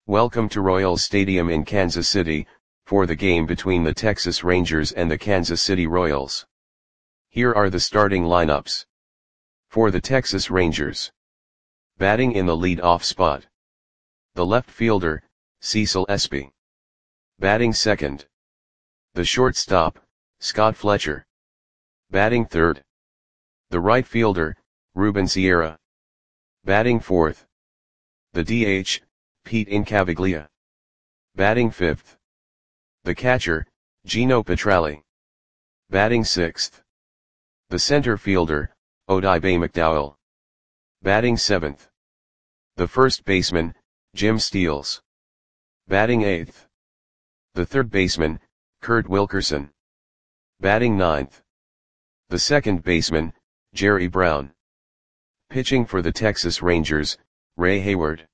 Welcome to Royals Stadium in Kansas City, for the game between the Texas Rangers and the Kansas City Royals. Here are the starting lineups. For the Texas Rangers. Batting in the lead-off spot. The left fielder, Cecil Espy. Batting second. The shortstop, Scott Fletcher. Batting third. The right fielder, Ruben Sierra. Batting fourth. The DH, Pete Incaviglia. Batting fifth. The catcher, Gino Petralli. Batting sixth. The center fielder, Odibe McDowell. Batting seventh. The first baseman, Jim Steels. Batting eighth. The third baseman, Kurt Wilkerson. Batting ninth. The second baseman, Jerry Brown. Pitching for the Texas Rangers, Ray Hayward.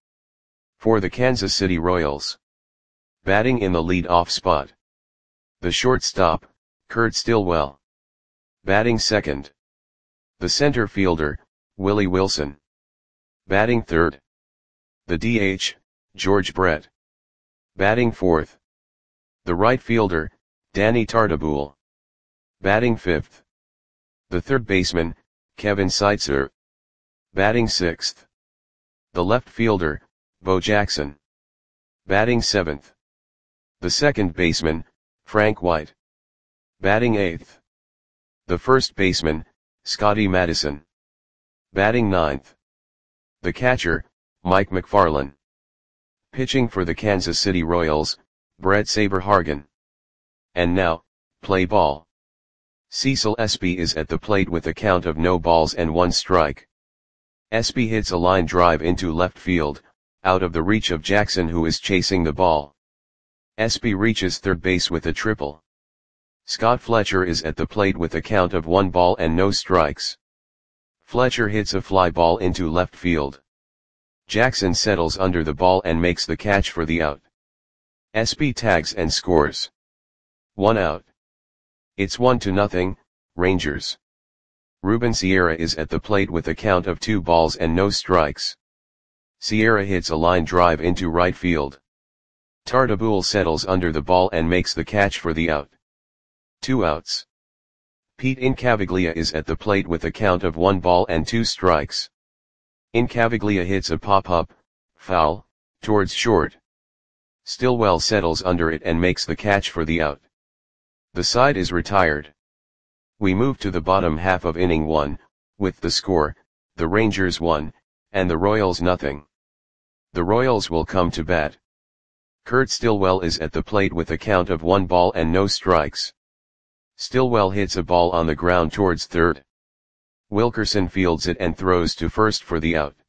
For the Kansas City Royals. Batting in the lead-off spot. The shortstop, Kurt Stillwell. Batting second. The center fielder, Willie Wilson. Batting third. The DH, George Brett. Batting fourth. The right fielder, Danny Tartabull. Batting fifth. The third baseman, Kevin Seitzer. Batting sixth. The left fielder, Bo Jackson. Batting seventh. The second baseman, Frank White. Batting eighth. The first baseman, Scotty Madison. Batting ninth. The catcher, Mike McFarland. Pitching for the Kansas City Royals, Brett Saberhagen. And now, play ball. Cecil Espy is at the plate with a count of no balls and one strike. Espy hits a line drive into left field, out of the reach of Jackson, who is chasing the ball. Espy reaches third base with a triple. Scott Fletcher is at the plate with a count of 1 ball and no strikes. Fletcher hits a fly ball into left field. Jackson settles under the ball and makes the catch for the out. Espy tags and scores. 1 out. It's 1-0, Rangers. Ruben Sierra is at the plate with a count of 2 balls and no strikes. Sierra hits a line drive into right field. Tartabull settles under the ball and makes the catch for the out. 2 outs. Pete Incaviglia is at the plate with a count of 1 ball and 2 strikes. Incaviglia hits a pop-up, foul, towards short. Stillwell settles under it and makes the catch for the out. The side is retired. We move to the bottom half of inning 1, with the score, the Rangers 1, and the Royals 0. The Royals will come to bat. Kurt Stillwell is at the plate with a count of 1 ball and no strikes. Stillwell hits a ball on the ground towards third. Wilkerson fields it and throws to first for the out.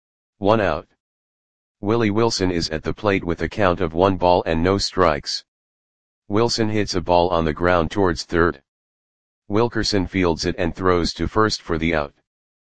1 out. Willie Wilson is at the plate with a count of 1 ball and no strikes. Wilson hits a ball on the ground towards third. Wilkerson fields it and throws to first for the out.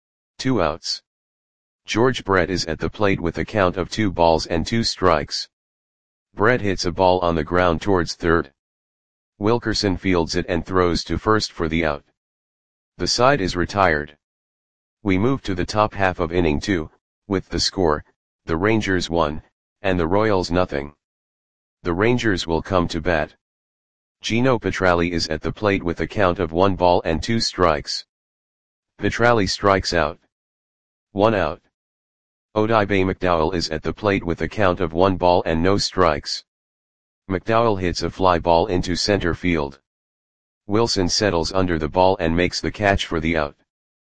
2 outs. George Brett is at the plate with a count of 2 balls and 2 strikes. Brett hits a ball on the ground towards third. Wilkerson fields it and throws to first for the out. The side is retired. We move to the top half of inning 2, with the score, the Rangers 1, and the Royals 0. The Rangers will come to bat. Gino Petralli is at the plate with a count of 1 ball and 2 strikes. Petralli strikes out. 1 out. Odibe McDowell is at the plate with a count of 1 ball and no strikes. McDowell hits a fly ball into center field. Wilson settles under the ball and makes the catch for the out.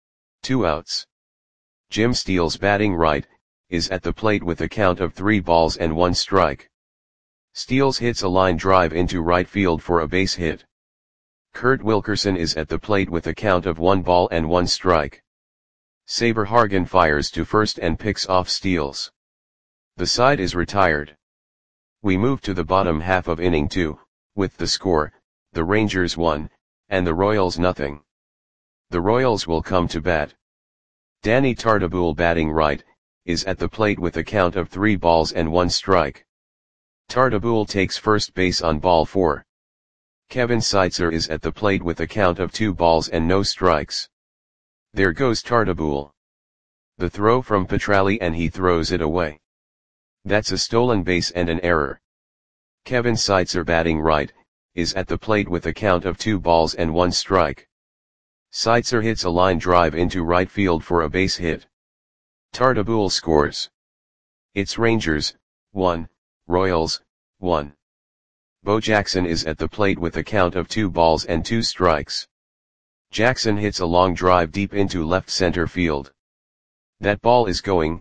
2 outs. Jim Steels, batting right, is at the plate with a count of 3 balls and 1 strike. Steels hits a line drive into right field for a base hit. Kurt Wilkerson is at the plate with a count of 1 ball and 1 strike. Saberhagen fires to first and picks off Steels. The side is retired. We move to the bottom half of inning 2, with the score, the Rangers 1, and the Royals 0. The Royals will come to bat. Danny Tartabull, batting right, is at the plate with a count of 3 balls and 1 strike. Tartabull takes first base on ball 4. Kevin Seitzer is at the plate with a count of 2 balls and no strikes. There goes Tartabull. The throw from Petralli and he throws it away. That's a stolen base and an error. Kevin Seitzer, batting right, is at the plate with a count of 2 balls and 1 strike. Seitzer hits a line drive into right field for a base hit. Tartabull scores. It's Rangers, 1, Royals, 1. Bo Jackson is at the plate with a count of 2 balls and 2 strikes. Jackson hits a long drive deep into left center field. That ball is going,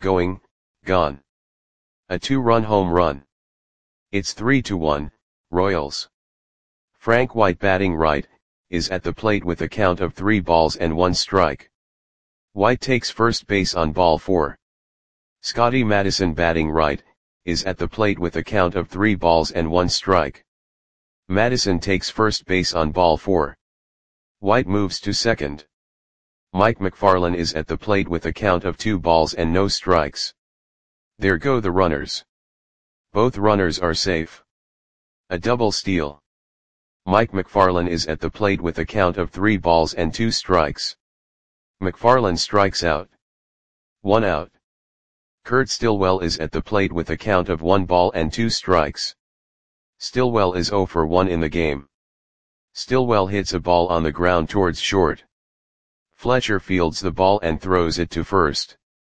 gone. A 2-run home run. It's 3-1, Royals. Frank White, batting right, is at the plate with a count of 3 balls and 1 strike. White takes first base on ball 4. Scotty Madison, batting right, is at the plate with a count of 3 balls and 1 strike. Madison takes first base on ball 4. White moves to second. Mike McFarland is at the plate with a count of 2 balls and no strikes. There go the runners. Both runners are safe. A double steal. Mike McFarland is at the plate with a count of 3 balls and 2 strikes. McFarland strikes out. 1 out. Kurt Stillwell is at the plate with a count of 1 ball and 2 strikes. Stillwell is 0 for 1 in the game. Stillwell hits a ball on the ground towards short. Fletcher fields the ball and throws it to first.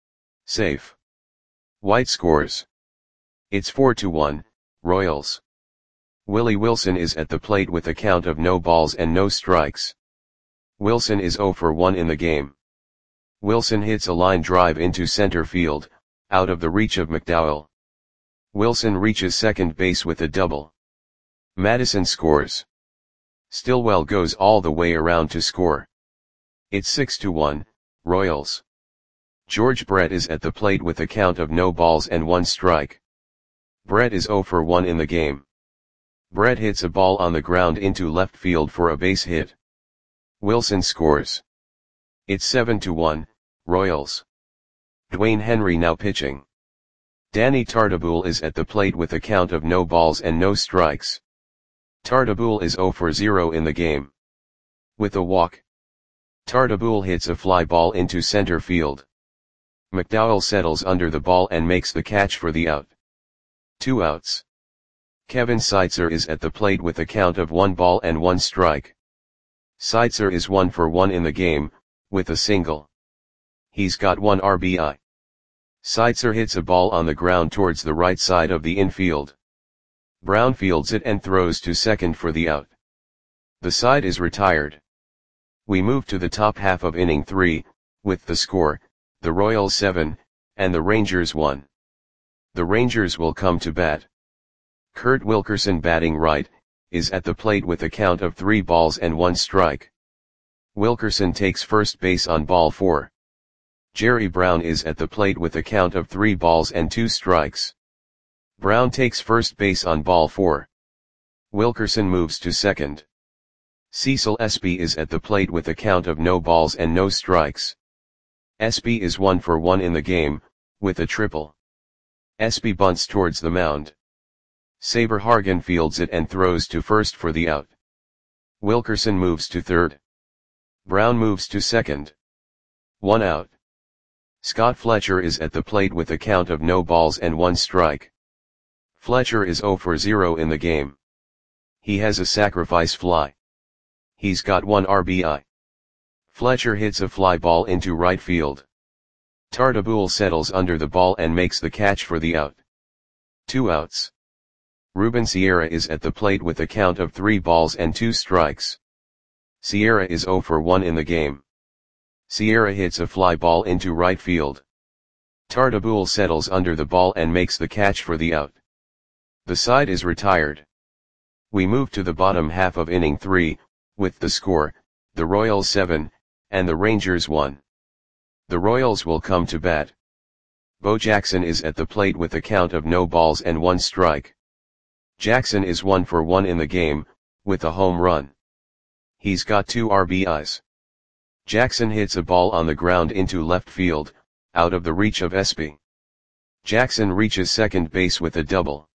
Safe. White scores. It's 4-1, Royals. Willie Wilson is at the plate with a count of no balls and no strikes. Wilson is 0 for 1 in the game. Wilson hits a line drive into center field, out of the reach of McDowell. Wilson reaches second base with a double. Madison scores. Stillwell goes all the way around to score. It's 6-1, Royals. George Brett is at the plate with a count of no balls and 1 strike. Brett is 0 for 1 in the game. Brett hits a ball on the ground into left field for a base hit. Wilson scores. It's 7-1, Royals. Dwayne Henry now pitching. Danny Tartabull is at the plate with a count of no balls and no strikes. Tartabull is 0 for 0 in the game. With a walk. Tartabull hits a fly ball into center field. McDowell settles under the ball and makes the catch for the out. 2 outs. Kevin Seitzer is at the plate with a count of 1 ball and 1 strike. Seitzer is 1 for 1 in the game, with a single. He's got 1 RBI. Seitzer hits a ball on the ground towards the right side of the infield. Brown fields it and throws to second for the out. The side is retired. We move to the top half of inning 3, with the score, the Royals 7, and the Rangers 1. The Rangers will come to bat. Kurt Wilkerson, batting right, is at the plate with a count of 3 balls and 1 strike. Wilkerson takes first base on ball 4. Jerry Brown is at the plate with a count of 3 balls and 2 strikes. Brown takes first base on ball 4. Wilkerson moves to second. Cecil Espy is at the plate with a count of no balls and no strikes. Espy is 1 for 1 in the game, with a triple. Espy bunts towards the mound. Saber Hargan fields it and throws to first for the out. Wilkerson moves to third. Brown moves to second. 1 out. Scott Fletcher is at the plate with a count of no balls and 1 strike. Fletcher is 0 for 0 in the game. He has a sacrifice fly. He's got 1 RBI. Fletcher hits a fly ball into right field. Tartabull settles under the ball and makes the catch for the out. 2 outs. Ruben Sierra is at the plate with a count of 3 balls and 2 strikes. Sierra is 0 for 1 in the game. Sierra hits a fly ball into right field. Tartabull settles under the ball and makes the catch for the out. The side is retired. We move to the bottom half of inning 3, with the score, the Royals 7, and the Rangers 1. The Royals will come to bat. Bo Jackson is at the plate with a count of no balls and 1 strike. Jackson is 1 for 1 in the game, with a home run. He's got 2 RBIs. Jackson hits a ball on the ground into left field, out of the reach of Espy. Jackson reaches second base with a double.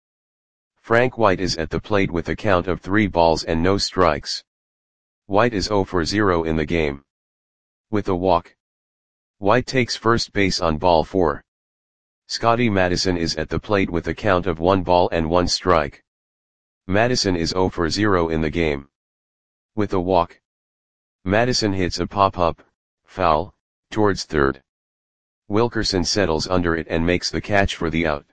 Frank White is at the plate with a count of 3 balls and no strikes. White is 0 for 0 in the game. With a walk. White takes first base on ball 4. Scotty Madison is at the plate with a count of 1 ball and 1 strike. Madison is 0 for 0 in the game. With a walk, Madison hits a pop-up, foul, towards third. Wilkerson settles under it and makes the catch for the out.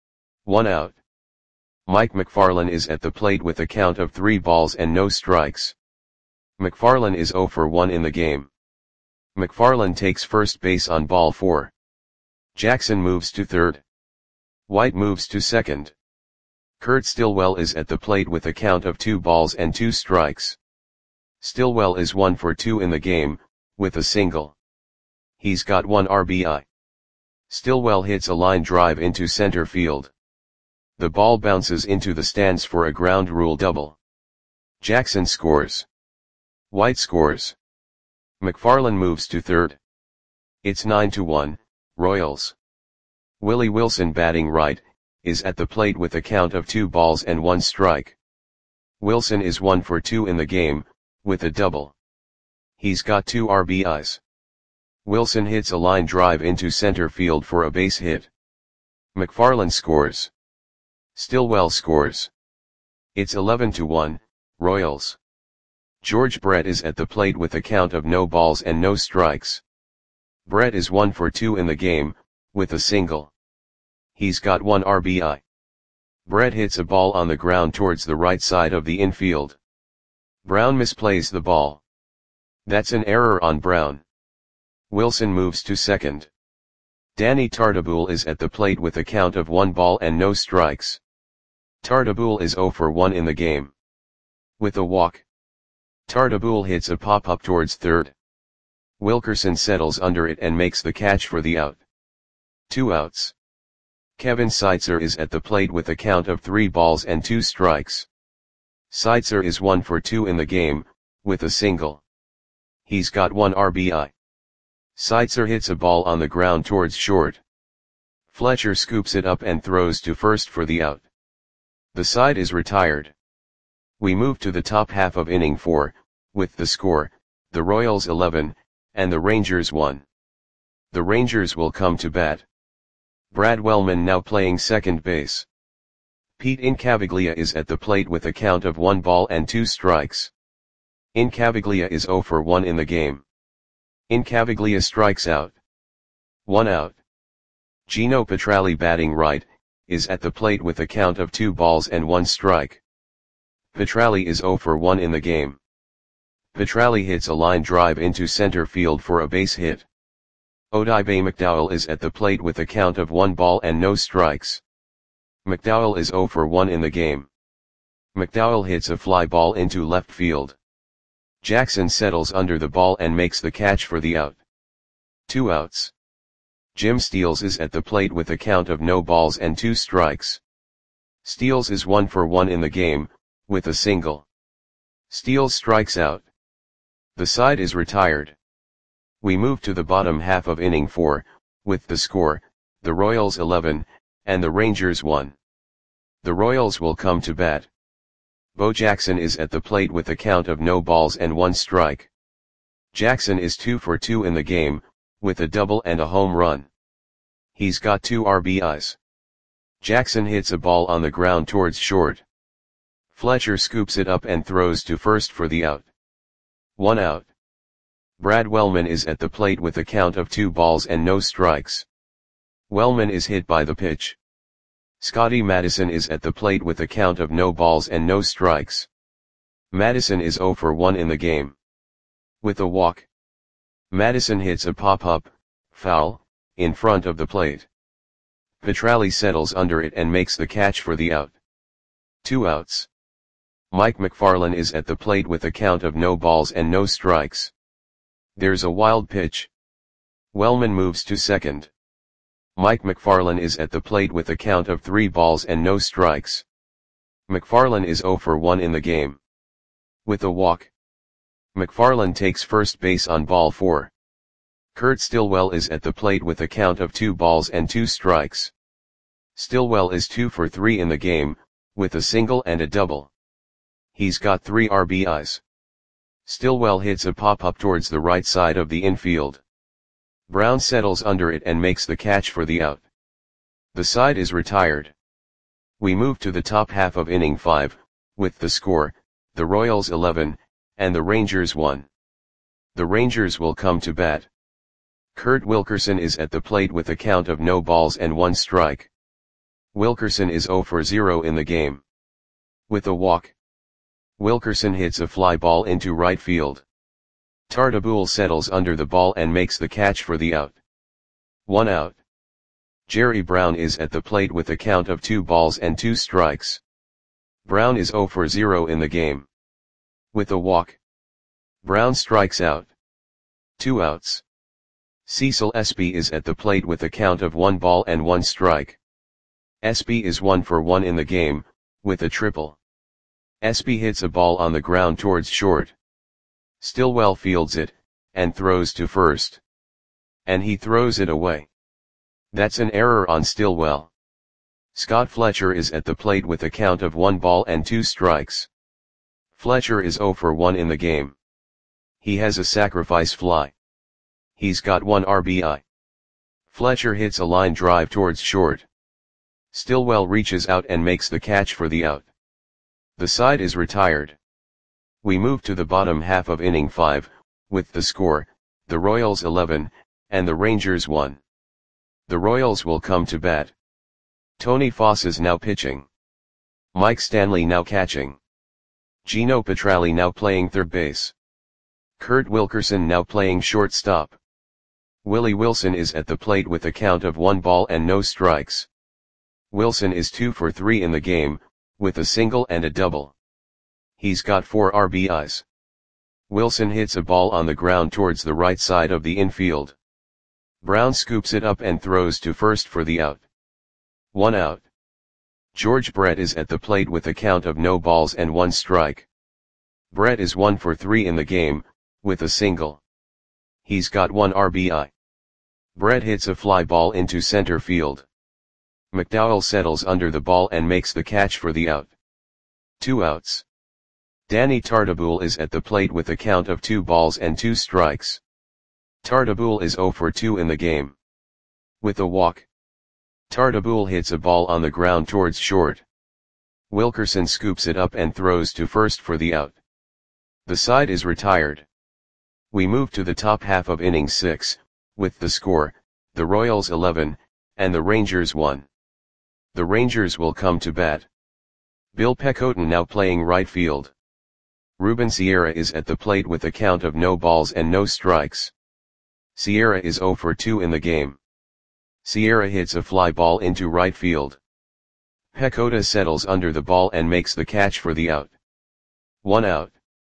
1 out. Mike McFarland is at the plate with a count of 3 balls and no strikes. McFarland is 0 for 1 in the game. McFarland takes first base on ball 4. Jackson moves to third. White moves to second. Kurt Stillwell is at the plate with a count of 2 balls and 2 strikes. Stillwell is 1 for 2 in the game, with a single. He's got 1 RBI. Stillwell hits a line drive into center field. The ball bounces into the stands for a ground rule double. Jackson scores. White scores. McFarland moves to third. It's 9-1, Royals. Willie Wilson, batting right, is at the plate with a count of 2 balls and 1 strike. Wilson is 1 for 2 in the game, with a double. He's got 2 RBIs. Wilson hits a line drive into center field for a base hit. McFarland scores. Stillwell scores. It's 11-1, Royals. George Brett is at the plate with a count of no balls and no strikes. Brett is 1 for 2 in the game, with a single. He's got 1 RBI. Brett hits a ball on the ground towards the right side of the infield. Brown misplays the ball. That's an error on Brown. Wilson moves to second. Danny Tartabull is at the plate with a count of 1 ball and no strikes. Tartabull is 0 for 1 in the game. With a walk, Tartabull hits a pop-up towards third. Wilkerson settles under it and makes the catch for the out. 2 outs. Kevin Seitzer is at the plate with a count of 3 balls and 2 strikes. Seitzer is 1 for 2 in the game, with a single. He's got 1 RBI. Seitzer hits a ball on the ground towards short. Fletcher scoops it up and throws to first for the out. The side is retired. We move to the top half of inning 4, with the score, the Royals 11, and the Rangers 1. The Rangers will come to bat. Brad Wellman now playing second base. Pete Incaviglia is at the plate with a count of 1 ball and 2 strikes. Incaviglia is 0 for 1 in the game. Incaviglia strikes out. 1 out. Gino Petralli, batting right, is at the plate with a count of 2 balls and 1 strike. Petralli is 0 for 1 in the game. Petralli hits a line drive into center field for a base hit. Odibe McDowell is at the plate with a count of 1 ball and no strikes. McDowell is 0 for 1 in the game. McDowell hits a fly ball into left field. Jackson settles under the ball and makes the catch for the out. 2 outs. Jim Steels is at the plate with a count of no balls and 2 strikes. Steels is 1 for 1 in the game, with a single. Steels strikes out. The side is retired. We move to the bottom half of inning 4, with the score, the Royals 11, and the Rangers 1. The Royals will come to bat. Bo Jackson is at the plate with a count of no balls and 1 strike. Jackson is 2 for 2 in the game, with a double and a home run. He's got 2 RBIs. Jackson hits a ball on the ground towards short. Fletcher scoops it up and throws to first for the out. 1 out. Brad Wellman is at the plate with a count of 2 balls and no strikes. Wellman is hit by the pitch. Scotty Madison is at the plate with a count of no balls and no strikes. Madison is 0 for 1 in the game. With a walk, Madison hits a pop-up, foul, in front of the plate. Petralli settles under it and makes the catch for the out. 2 outs. Mike McFarland is at the plate with a count of no balls and no strikes. There's a wild pitch. Wellman moves to second. Mike McFarland is at the plate with a count of 3 balls and no strikes. McFarland is 0 for 1 in the game. With a walk, McFarland takes first base on ball 4. Kurt Stillwell is at the plate with a count of 2 balls and 2 strikes. Stillwell is 2 for 3 in the game, with a single and a double. He's got 3 RBIs. Stillwell hits a pop-up towards the right side of the infield. Brown settles under it and makes the catch for the out. The side is retired. We move to the top half of inning 5, with the score, the Royals 11, and the Rangers 1. The Rangers will come to bat. Kurt Wilkerson is at the plate with a count of no balls and 1 strike. Wilkerson is 0 for 0 in the game. With a walk, Wilkerson hits a fly ball into right field. Tartabull settles under the ball and makes the catch for the out. 1 out. Jerry Brown is at the plate with a count of 2 balls and 2 strikes. Brown is 0 for 0 in the game. With a walk, Brown strikes out. 2 outs. Cecil Espy is at the plate with a count of 1 ball and 1 strike. Espy is 1 for 1 in the game, with a triple. Espy hits a ball on the ground towards short. Stillwell fields it, and throws to first. And he throws it away. That's an error on Stillwell. Scott Fletcher is at the plate with a count of 1 ball and 2 strikes. Fletcher is 0 for 1 in the game. He has a sacrifice fly. He's got 1 RBI. Fletcher hits a line drive towards short. Stillwell reaches out and makes the catch for the out. The side is retired. We move to the bottom half of inning 5, with the score, the Royals 11, and the Rangers 1. The Royals will come to bat. Tony Foss is now pitching. Mike Stanley now catching. Gino Petralli now playing third base. Kurt Wilkerson now playing shortstop. Willie Wilson is at the plate with a count of 1 ball and no strikes. Wilson is 2 for 3 in the game, with a single and a double. He's got 4 RBIs. Wilson hits a ball on the ground towards the right side of the infield. Brown scoops it up and throws to first for the out. 1 out. George Brett is at the plate with a count of no balls and 1 strike. Brett is 1 for 3 in the game, with a single. He's got 1 RBI. Brett hits a fly ball into center field. McDowell settles under the ball and makes the catch for the out. 2 outs. Danny Tartabull is at the plate with a count of 2 balls and 2 strikes. Tartabull is 0 for 2 in the game. With a walk, Tartabull hits a ball on the ground towards short. Wilkerson scoops it up and throws to first for the out. The side is retired. We move to the top half of inning 6, with the score, the Royals 11, and the Rangers 1. The Rangers will come to bat. Bill Pecoten now playing right field. Ruben Sierra is at the plate with a count of no balls and no strikes. Sierra is 0 for 2 in the game. Sierra hits a fly ball into right field. Pecota settles under the ball and makes the catch for the out. 1 out.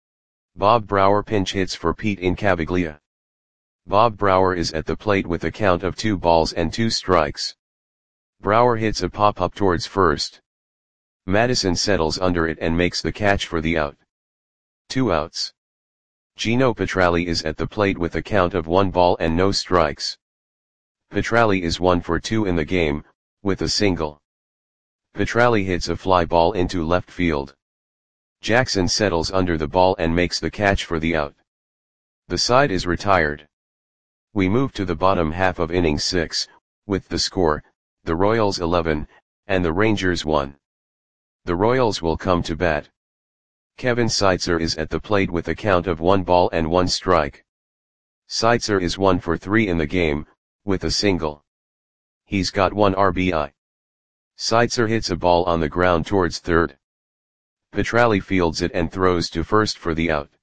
Bob Brower pinch hits for Pete Incaviglia. Bob Brower is at the plate with a count of 2 balls and 2 strikes. Brower hits a pop-up towards first. Madison settles under it and makes the catch for the out. 2 outs. Gino Petralli is at the plate with a count of 1 ball and no strikes. Petralli is 1 for 2 in the game, with a single. Petralli hits a fly ball into left field. Jackson settles under the ball and makes the catch for the out. The side is retired. We move to the bottom half of inning 6, with the score, the Royals 11, and the Rangers 1. The Royals will come to bat. Kevin Seitzer is at the plate with a count of 1 ball and 1 strike. Seitzer is 1 for 3 in the game, with a single. He's got 1 RBI. Seitzer hits a ball on the ground towards third. Petralli fields it and throws to first for the out.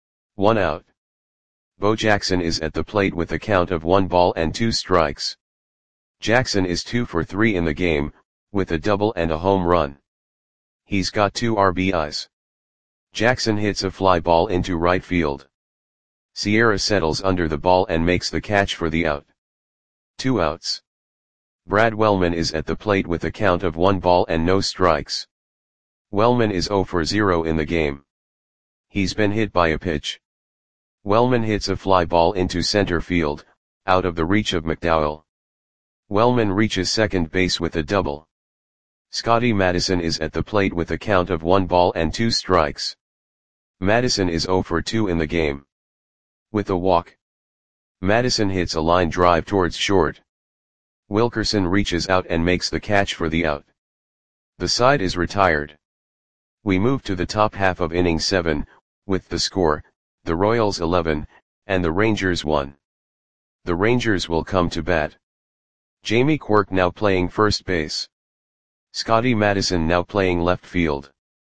1 out. Bo Jackson is at the plate with a count of 1 ball and 2 strikes. Jackson is 2 for 3 in the game, with a double and a home run. He's got 2 RBIs. Jackson hits a fly ball into right field. Sierra settles under the ball and makes the catch for the out. 2 outs. Brad Wellman is at the plate with a count of 1 ball and no strikes. Wellman is 0 for 0 in the game. He's been hit by a pitch. Wellman hits a fly ball into center field, out of the reach of McDowell. Wellman reaches second base with a double. Scotty Madison is at the plate with a count of 1 ball and 2 strikes. Madison is 0 for 2 in the game. With a walk, Madison hits a line drive towards short. Wilkerson reaches out and makes the catch for the out. The side is retired. We move to the top half of inning 7, with the score, the Royals 11, and the Rangers 1. The Rangers will come to bat. Jamie Quirk now playing first base. Scotty Madison now playing left field.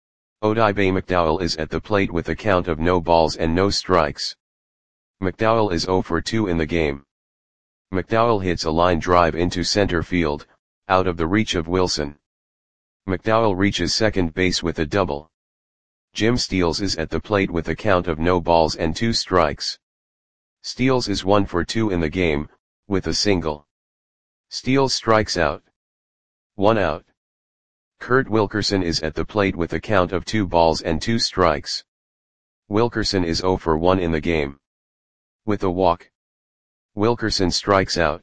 Odibe McDowell is at the plate with a count of no balls and no strikes. McDowell is 0 for 2 in the game. McDowell hits a line drive into center field, out of the reach of Wilson. McDowell reaches second base with a double. Jim Steels is at the plate with a count of no balls and 2 strikes. Steels is 1 for 2 in the game, with a single. Steels strikes out. 1 out. Kurt Wilkerson is at the plate with a count of 2 balls and 2 strikes. Wilkerson is 0 for 1 in the game. With a walk. Wilkerson strikes out.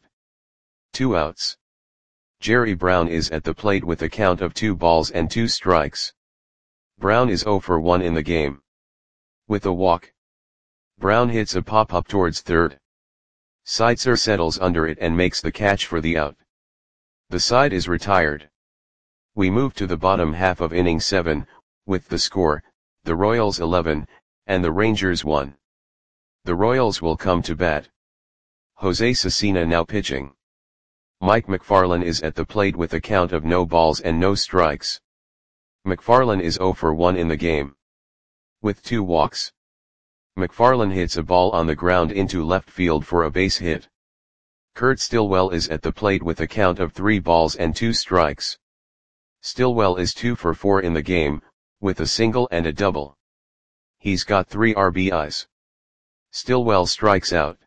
2 outs. Jerry Brown is at the plate with a count of 2 balls and 2 strikes. Brown is 0 for 1 in the game. With a walk. Brown hits a pop-up towards third. Seitzer settles under it and makes the catch for the out. The side is retired. We move to the bottom half of inning 7, with the score, the Royals 11, and the Rangers 1. The Royals will come to bat. Jose Cecina now pitching. Mike McFarland is at the plate with a count of no balls and no strikes. McFarland is 0 for 1 in the game. With 2 walks. McFarland hits a ball on the ground into left field for a base hit. Kurt Stillwell is at the plate with a count of 3 balls and 2 strikes. Stillwell is 2 for 4 in the game, with a single and a double. He's got 3 RBIs. Stillwell strikes out.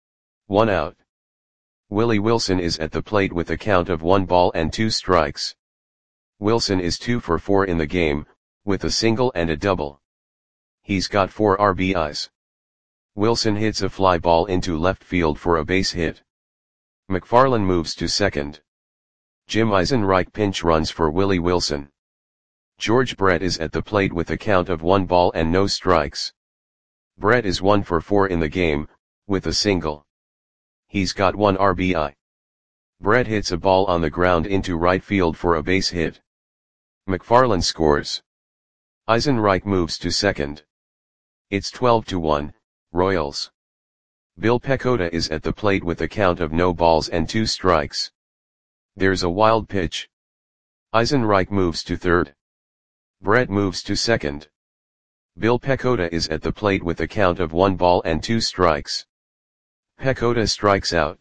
1 out. Willie Wilson is at the plate with a count of 1 ball and 2 strikes. Wilson is 2 for 4 in the game, with a single and a double. He's got 4 RBIs. Wilson hits a fly ball into left field for a base hit. McFarland moves to second. Jim Eisenreich pinch runs for Willie Wilson. George Brett is at the plate with a count of 1 ball and no strikes. Brett is 1 for 4 in the game, with a single. He's got 1 RBI. Brett hits a ball on the ground into right field for a base hit. McFarland scores. Eisenreich moves to second. It's 12-1, Royals. Bill Pecota is at the plate with a count of no balls and 2 strikes. There's a wild pitch. Eisenreich moves to third. Brett moves to second. Bill Pecota is at the plate with a count of 1 ball and 2 strikes. Pecota strikes out.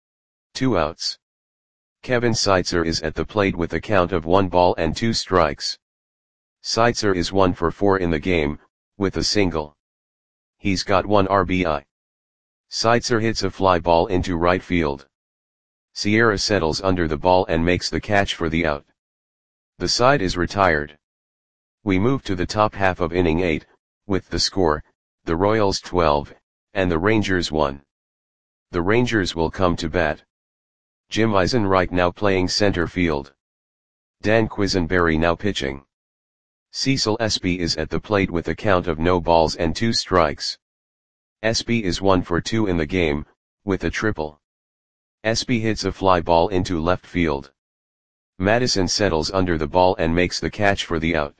2 outs. Kevin Seitzer is at the plate with a count of 1 ball and 2 strikes. Seitzer is 1 for 4 in the game, with a single. He's got 1 RBI. Seitzer hits a fly ball into right field. Sierra settles under the ball and makes the catch for the out. The side is retired. We move to the top half of inning 8, with the score, the Royals 12, and the Rangers 1. The Rangers will come to bat. Jim Eisenreich now playing center field. Dan Quisenberry now pitching. Cecil Espy is at the plate with a count of no balls and 2 strikes. Espy is 1 for 2 in the game, with a triple. Espy hits a fly ball into left field. Madison settles under the ball and makes the catch for the out.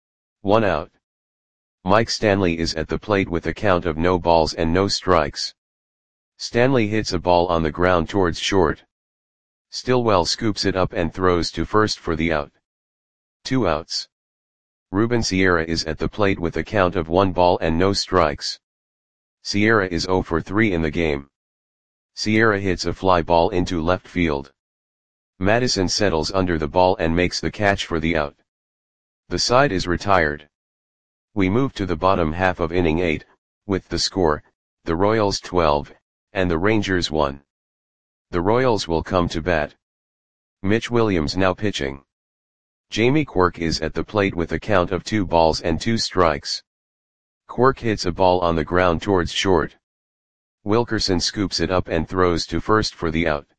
1 out. Mike Stanley is at the plate with a count of no balls and no strikes. Stanley hits a ball on the ground towards short. Stillwell scoops it up and throws to first for the out. 2 outs. Ruben Sierra is at the plate with a count of 1 ball and no strikes. Sierra is 0 for 3 in the game. Sierra hits a fly ball into left field. Madison settles under the ball and makes the catch for the out. The side is retired. We move to the bottom half of inning 8, with the score, the Royals 12, and the Rangers 1. The Royals will come to bat. Mitch Williams now pitching. Jamie Quirk is at the plate with a count of 2 balls and 2 strikes. Quirk hits a ball on the ground towards short. Wilkerson scoops it up and throws to first for the out.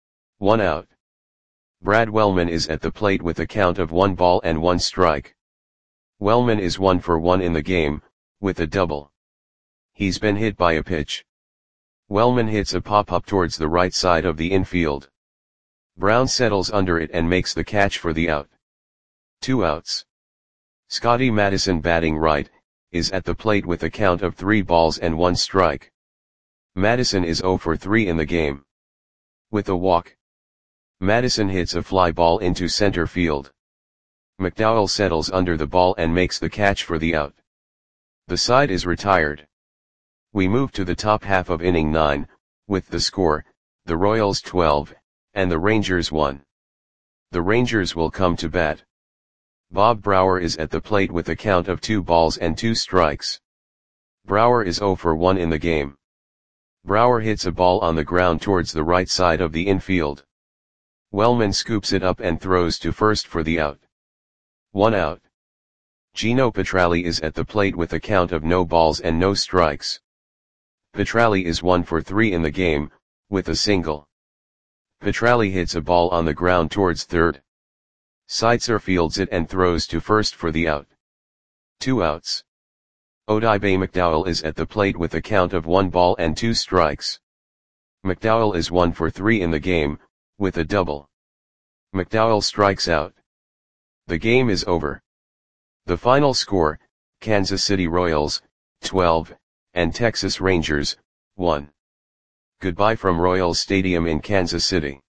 1 out. Brad Wellman is at the plate with a count of 1 ball and 1 strike. Wellman is 1 for 1 in the game, with a double. He's been hit by a pitch. Wellman hits a pop-up towards the right side of the infield. Brown settles under it and makes the catch for the out. 2 outs. Scotty Madison, batting right, is at the plate with a count of 3 balls and 1 strike. Madison is 0 for 3 in the game. With a walk, Madison hits a fly ball into center field. McDowell settles under the ball and makes the catch for the out. The side is retired. We move to the top half of inning 9, with the score, the Royals 12, and the Rangers 1. The Rangers will come to bat. Bob Brower is at the plate with a count of 2 balls and 2 strikes. Brower is 0 for 1 in the game. Brower hits a ball on the ground towards the right side of the infield. Wellman scoops it up and throws to first for the out. 1 out. Gino Petralli is at the plate with a count of no balls and no strikes. Petralli is 1 for 3 in the game, with a single. Petralli hits a ball on the ground towards third. Seitzer fields it and throws to first for the out. 2 outs. Odibe McDowell is at the plate with a count of 1 ball and 2 strikes. McDowell is 1 for 3 in the game, with a double. McDowell strikes out. The game is over. The final score, Kansas City Royals, 12, and Texas Rangers, 1. Goodbye from Royals Stadium in Kansas City.